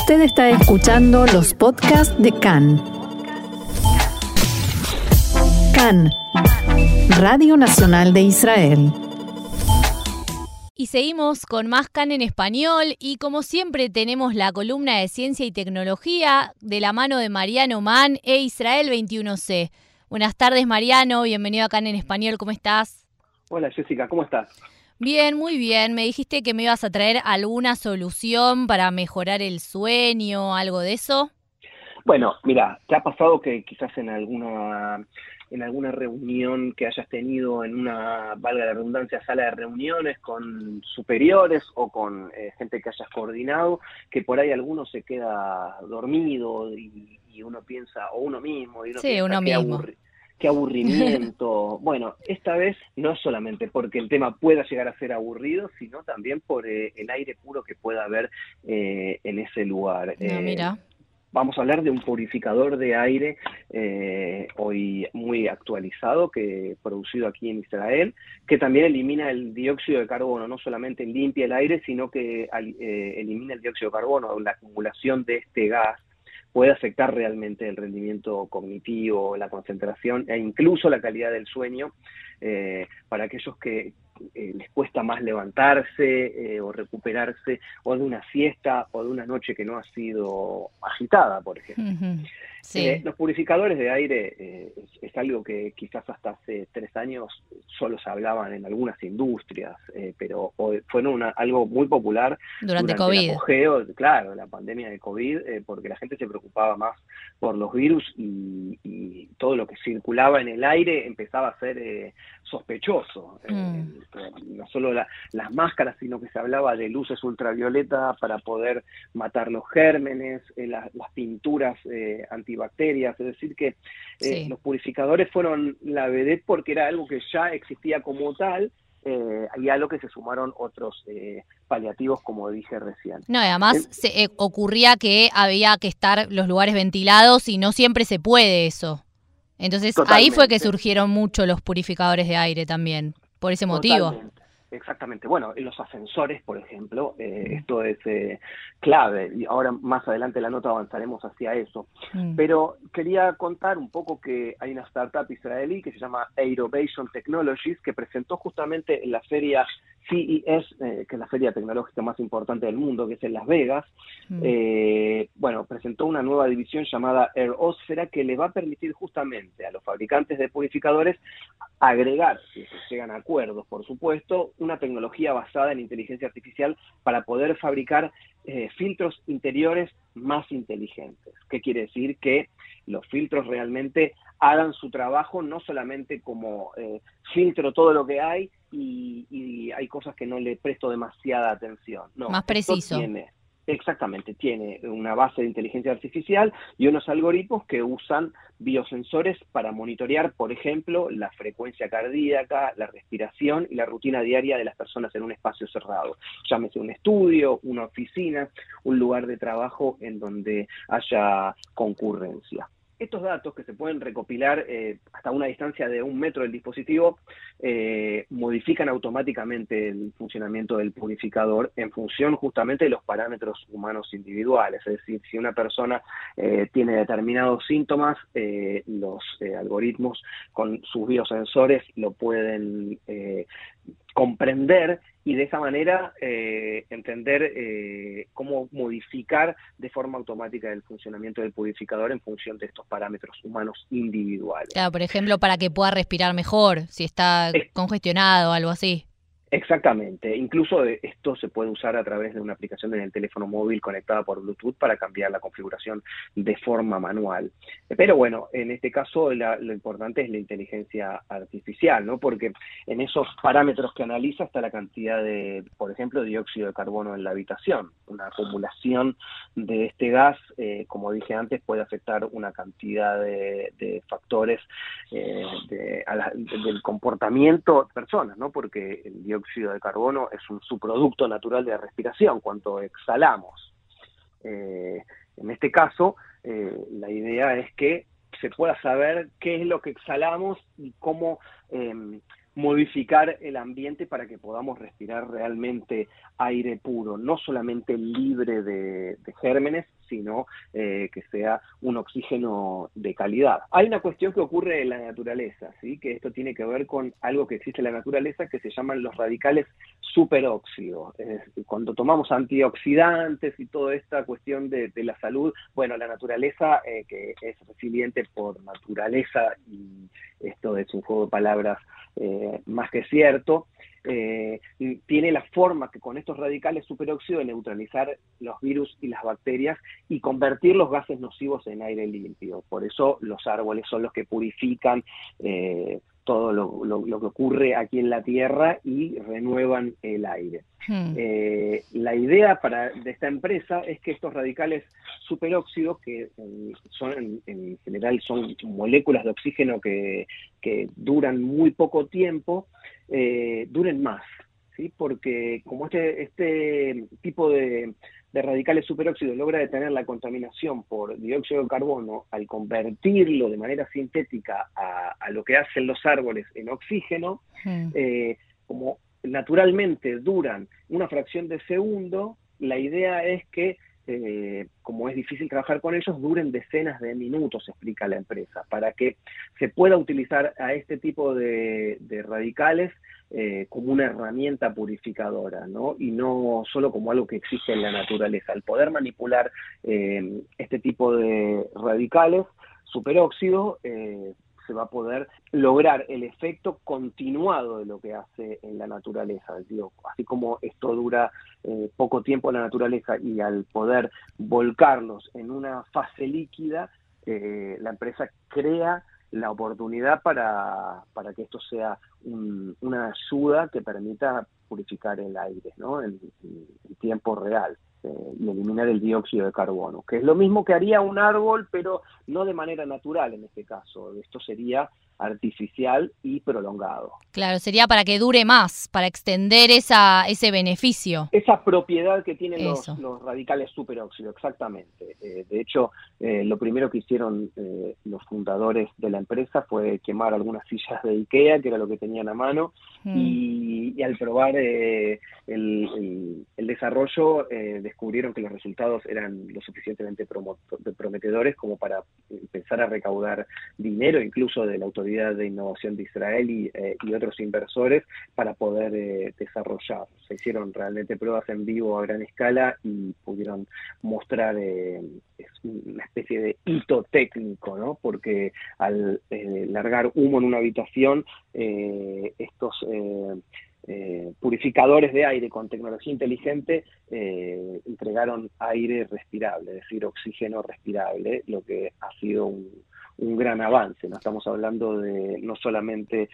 Usted está escuchando los podcasts de CAN. CAN, Radio Nacional de Israel. Y seguimos con más CAN en español y como siempre tenemos la columna de Ciencia y Tecnología de la mano de Mariano Mann e Israel 21C. Buenas tardes, Mariano, bienvenido a CAN en español, ¿cómo estás? Hola Jessica, ¿cómo estás? Bien, muy bien. Me dijiste que me ibas a traer alguna solución para mejorar el sueño, algo de eso. Bueno, mira, ¿te ha pasado que quizás en alguna reunión que hayas tenido en una, valga la redundancia, sala de reuniones con superiores o con gente que hayas coordinado, que por ahí alguno se queda dormido y uno piensa, o uno mismo, y uno sí, piensa uno mismo. qué aburrimiento. Bueno, esta vez no solamente porque el tema pueda llegar a ser aburrido, sino también por el aire puro que pueda haber en ese lugar. Mira. Vamos a hablar de un purificador de aire hoy muy actualizado, producido aquí en Israel, que también elimina el dióxido de carbono, no solamente limpia el aire, sino que elimina el dióxido de carbono. La acumulación de este gas puede afectar realmente el rendimiento cognitivo, la concentración e incluso la calidad del sueño para aquellos que les cuesta más levantarse o recuperarse o de una siesta o de una noche que no ha sido agitada, por ejemplo. Uh-huh. Sí. Los purificadores de aire es algo que quizás hasta hace 3 años solo se hablaban en algunas industrias, pero fueron algo muy popular durante el COVID. apogeo, claro, la pandemia de COVID, porque la gente se preocupaba más por los virus y todo lo que circulaba en el aire empezaba a ser sospechoso. No solo las máscaras, sino que se hablaba de luces ultravioleta para poder matar los gérmenes, las pinturas antibacterias, es decir que sí. Los purificadores fueron la vedette porque era algo que ya existía como tal, y a lo que se sumaron otros paliativos, como dije recién. No, además ocurría que había que estar los lugares ventilados y no siempre se puede eso. Entonces Totalmente. Ahí fue que surgieron mucho los purificadores de aire también, por ese motivo. Totalmente. Exactamente. Bueno, en los ascensores, por ejemplo, esto es clave, y ahora más adelante en la nota avanzaremos hacia eso. Pero quería contar un poco que hay una startup israelí que se llama Aerovation Technologies, que presentó justamente en la feria CES, que es la feria tecnológica más importante del mundo, que es en Las Vegas. Bueno, presentó una nueva división llamada Aerósfera, que le va a permitir justamente a los fabricantes de purificadores agregar, si se llegan a acuerdos, por supuesto, una tecnología basada en inteligencia artificial para poder fabricar filtros interiores más inteligentes. ¿Qué quiere decir? Que los filtros realmente hagan su trabajo, no solamente como filtro todo lo que hay y hay cosas que no le presto demasiada atención. No, más preciso. Exactamente, tiene una base de inteligencia artificial y unos algoritmos que usan biosensores para monitorear, por ejemplo, la frecuencia cardíaca, la respiración y la rutina diaria de las personas en un espacio cerrado. Llámese un estudio, una oficina, un lugar de trabajo en donde haya concurrencia. Estos datos, que se pueden recopilar hasta una distancia de 1 metro del dispositivo, modifican automáticamente el funcionamiento del purificador en función justamente de los parámetros humanos individuales. Es decir, si una persona tiene determinados síntomas, los algoritmos con sus biosensores lo pueden comprender y de esa manera entender cómo modificar de forma automática el funcionamiento del purificador en función de estos parámetros humanos individuales. Claro, por ejemplo, para que pueda respirar mejor, si está congestionado o algo así. Exactamente. Incluso esto se puede usar a través de una aplicación en el teléfono móvil conectada por Bluetooth para cambiar la configuración de forma manual. Pero bueno, en este caso lo importante es la inteligencia artificial, ¿no? Porque en esos parámetros que analiza está la cantidad de, por ejemplo, dióxido de carbono en la habitación. Una acumulación de este gas, como dije antes, puede afectar una cantidad de factores del comportamiento de personas, ¿no? Porque el dióxido de carbono es un subproducto natural de la respiración, cuanto exhalamos. En este caso, la idea es que se pueda saber qué es lo que exhalamos y cómo modificar el ambiente para que podamos respirar realmente aire puro, no solamente libre de gérmenes, sino que sea un oxígeno de calidad. Hay una cuestión que ocurre en la naturaleza, ¿sí? Que esto tiene que ver con algo que existe en la naturaleza que se llaman los radicales superóxidos. Cuando tomamos antioxidantes y toda esta cuestión de la salud, bueno, la naturaleza, que es resiliente por naturaleza, y esto es un juego de palabras más que cierto, tiene la forma que con estos radicales superóxidos de neutralizar los virus y las bacterias y convertir los gases nocivos en aire limpio. Por eso los árboles son los que purifican todo lo que ocurre aquí en la Tierra y renuevan el aire. La idea de esta empresa es que estos radicales superóxidos, que en general son moléculas de oxígeno que duran muy poco tiempo, duren más, ¿sí? Porque como este tipo de radicales superóxidos logra detener la contaminación por dióxido de carbono al convertirlo de manera sintética a lo que hacen los árboles en oxígeno, como naturalmente duran una fracción de segundo, la idea es que, como es difícil trabajar con ellos, duren decenas de minutos, explica la empresa, para que se pueda utilizar a este tipo de radicales como una herramienta purificadora, ¿no? Y no solo como algo que existe en la naturaleza. Al poder manipular este tipo de radicales superóxidos, se va a poder lograr el efecto continuado de lo que hace en la naturaleza. Digo, así como esto dura poco tiempo en la naturaleza, y al poder volcarlos en una fase líquida, la empresa crea la oportunidad para que esto sea una ayuda que permita purificar el aire, ¿no? en tiempo real. Y eliminar el dióxido de carbono, que es lo mismo que haría un árbol, pero no de manera natural en este caso. Esto sería artificial y prolongado. Claro, sería para que dure más, para extender ese beneficio. Esa propiedad que tienen los radicales superóxidos, exactamente. De hecho, lo primero que hicieron los fundadores de la empresa fue quemar algunas sillas de IKEA, que era lo que tenían a mano, y al probar el desarrollo, descubrieron que los resultados eran lo suficientemente prometedores como para empezar a recaudar dinero, incluso de la Autoridad de Innovación de Israel y otros inversores, para poder desarrollar. Se hicieron realmente pruebas en vivo a gran escala y pudieron mostrar una especie de hito técnico, ¿no? Porque al largar humo en una habitación, estos purificadores de aire con tecnología inteligente entregaron aire respirable, es decir, oxígeno respirable, lo que ha sido un gran avance. No estamos hablando de no solamente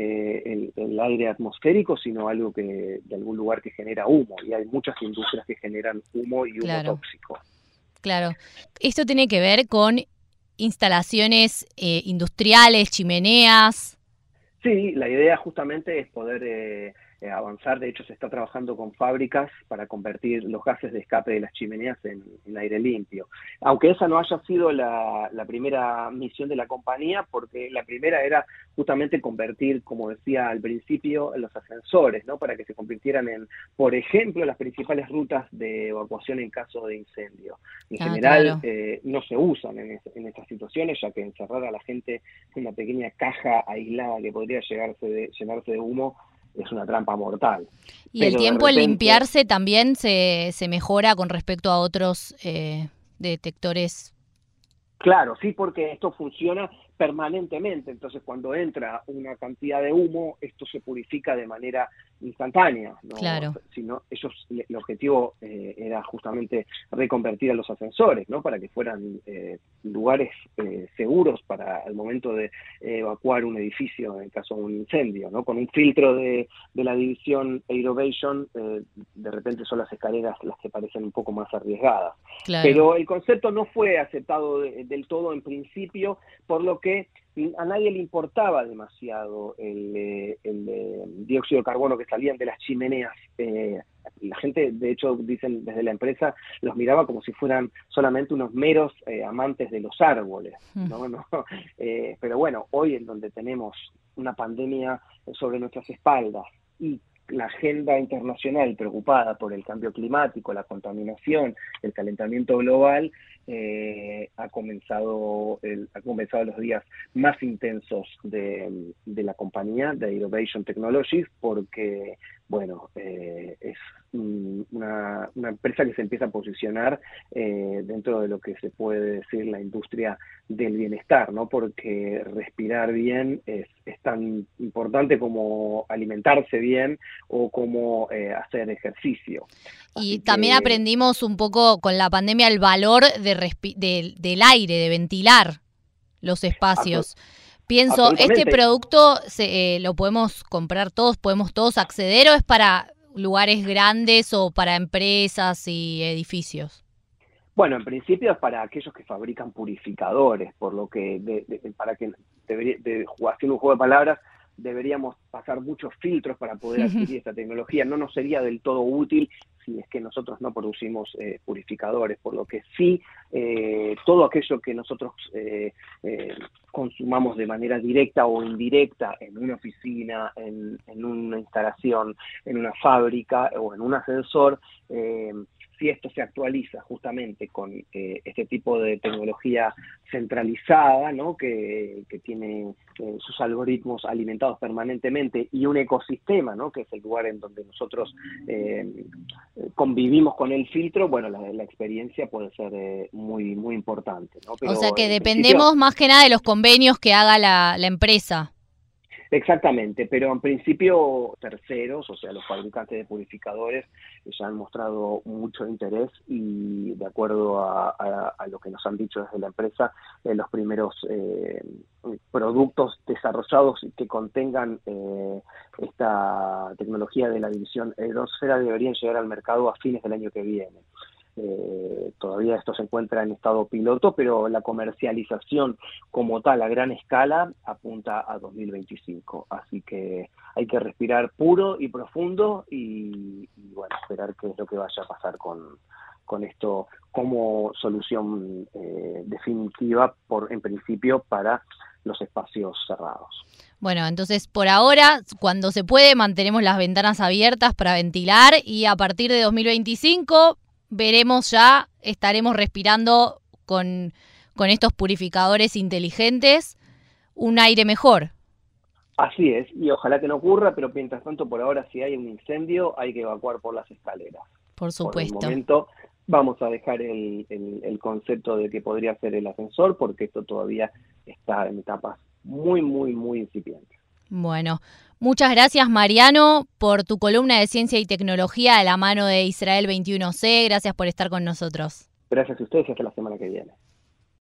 el aire atmosférico, sino algo que de algún lugar que genera humo, y hay muchas industrias que generan humo y humo tóxico. Claro. Esto tiene que ver con instalaciones industriales, chimeneas. Sí, la idea justamente es poder avanzar. De hecho, se está trabajando con fábricas para convertir los gases de escape de las chimeneas en aire limpio. Aunque esa no haya sido la primera misión de la compañía, porque la primera era justamente convertir, como decía al principio, los ascensores, ¿no? Para que se convirtieran en, por ejemplo, las principales rutas de evacuación en caso de incendio. En general, claro, no se usan en estas situaciones, ya que encerrar a la gente en una pequeña caja aislada que podría llenarse de humo es una trampa mortal. Y el tiempo en limpiarse también se mejora con respecto a otros detectores. Claro, sí, porque esto funciona permanentemente. Entonces, cuando entra una cantidad de humo, esto se purifica de manera instantánea, ¿no? Claro. Sino el objetivo era justamente reconvertir a los ascensores, ¿no? Para que fueran lugares seguros para el momento de evacuar un edificio en caso de un incendio, ¿no? Con un filtro de la división Aerovation, de repente son las escaleras las que parecen un poco más arriesgadas. Claro. Pero el concepto no fue aceptado del todo en principio, por lo que a nadie le importaba demasiado el dióxido de carbono que salían de las chimeneas. La gente, de hecho, dicen desde la empresa, los miraba como si fueran solamente unos meros amantes de los árboles, ¿no? Pero bueno, hoy en donde tenemos una pandemia sobre nuestras espaldas y la agenda internacional preocupada por el cambio climático, la contaminación, el calentamiento global, ha comenzado los días más intensos de la compañía, de Innovation Technologies, porque, bueno, es una empresa que se empieza a posicionar dentro de lo que se puede decir la industria del bienestar, ¿no? Porque respirar bien es tan importante como alimentarse bien o como hacer ejercicio. Y también aprendimos un poco con la pandemia el valor del aire, de ventilar los espacios. Pienso, ¿este producto lo podemos comprar todos, podemos todos acceder o es para lugares grandes o para empresas y edificios? Bueno, en principio es para aquellos que fabrican purificadores, por lo que para que haciendo un juego de palabras, deberíamos pasar muchos filtros para poder adquirir esta tecnología. No nos sería del todo útil si es que nosotros no producimos purificadores, por lo que sí, todo aquello que nosotros consumamos de manera directa o indirecta en una oficina, en una instalación, en una fábrica o en un ascensor, si esto se actualiza justamente con este tipo de tecnología centralizada, ¿no? que tiene sus algoritmos alimentados permanentemente y un ecosistema, ¿no? que es el lugar en donde nosotros convivimos con el filtro, bueno, la experiencia puede ser muy, muy importante, ¿no? Pero o sea que dependemos más que nada de los convenios que haga la empresa. Exactamente, pero en principio terceros, o sea, los fabricantes de purificadores ya han mostrado mucho interés y de acuerdo a lo que nos han dicho desde la empresa, los primeros productos desarrollados que contengan esta tecnología de la división Aerosfera deberían llegar al mercado a fines del año que viene. Todavía esto se encuentra en estado piloto, pero la comercialización como tal a gran escala apunta a 2025. Así que hay que respirar puro y profundo y bueno, esperar qué es lo que vaya a pasar con esto como solución definitiva, en principio, para los espacios cerrados. Bueno, entonces por ahora, cuando se puede, mantenemos las ventanas abiertas para ventilar y a partir de 2025... veremos ya, estaremos respirando con estos purificadores inteligentes un aire mejor. Así es, y ojalá que no ocurra, pero mientras tanto, por ahora, si hay un incendio, hay que evacuar por las escaleras. Por supuesto. Por el momento, vamos a dejar el concepto de que podría ser el ascensor, porque esto todavía está en etapas muy, muy, muy incipientes. Bueno, muchas gracias Mariano por tu columna de Ciencia y Tecnología de la mano de Israel 21C. Gracias por estar con nosotros. Gracias a ustedes y hasta la semana que viene.